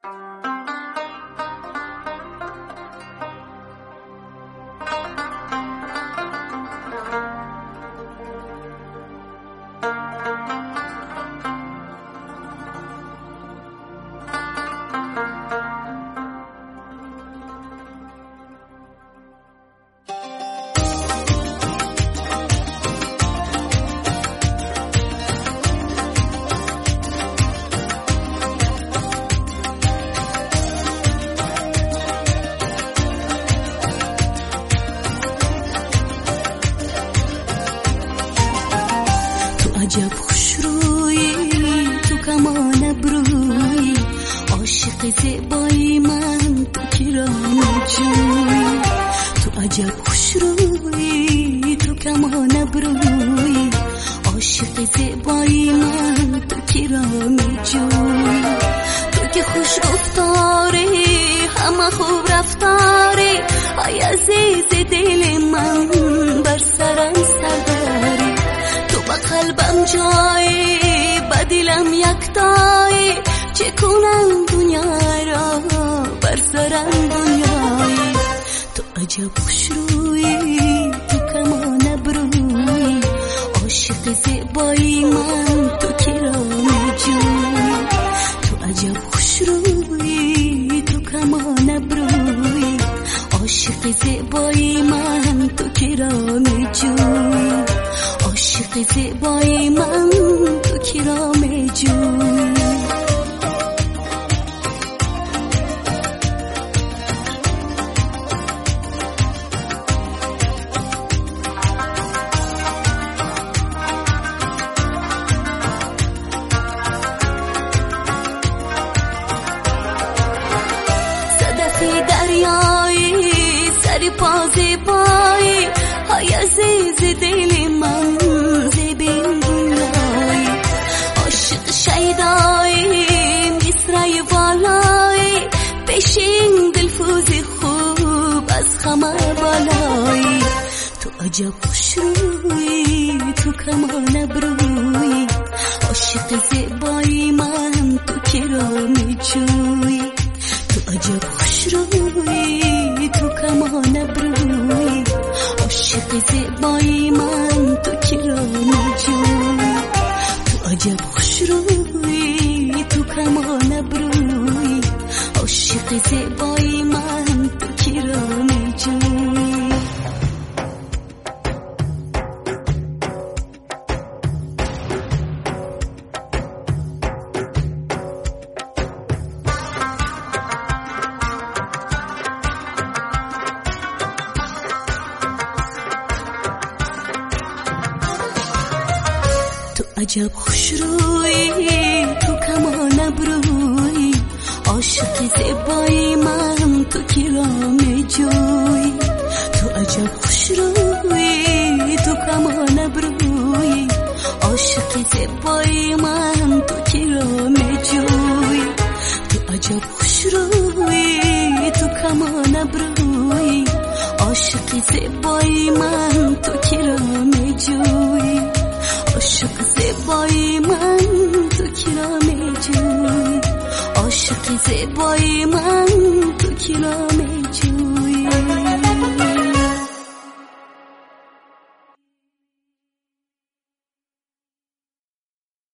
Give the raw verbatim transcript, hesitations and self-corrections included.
عجب خوش روی تو کمان ابروی، عاشق زیبایی من تو کرام جوی. تو عجب خوش روی تو کمان ابروی، عاشق زیبایی من تو کرام جوی. تو که خوش گفتاری همه خوب رفتاری، ای عزیز دل من بر سرم سرداری. قلبم جایی با دلم یکتایی، چه کنم دنیا را بر سرم دنیایی. تو عجب خوش روی تو کمان ابروی، عاشق زیبایی من تو کرام جوی. تو عجب خوش روی تو کمان ابروی، عاشق زیبایی من تو کرام جوی. عاشق زیبایی من تو کرام جوی. صدفی دریایی سری پا زیبایی، ای عزیز دل من زیبین دنیایی. عاشق شیدایی مصرعی والایی، پیشین دلفوز خوب از خمر بالایی. تو عجب خوش روی تو کمان ابروی، عاشق زیبایی من تو کرام جوی. تو عجب خوش روی تو کمان ابروی، عاشق زیبایی من تو کرام جوی. تو عجب خوش روی تو کمان ابروی، عاشق زیبایی من تو کرام جوی. عجب خوش روی تو کمان ابروی، عاشق زیبایی من تو کرام جوی. تو عجب خوش روی تو کمان ابروی، عاشق زیبایی من تو کرام جوی. تو عجب خوش روی تو کمان ابروی، عاشق زیبایی من تو کرام جوی. عاشق زیبایی من تو کرام جوی، عاشق زیبایی من تو کرام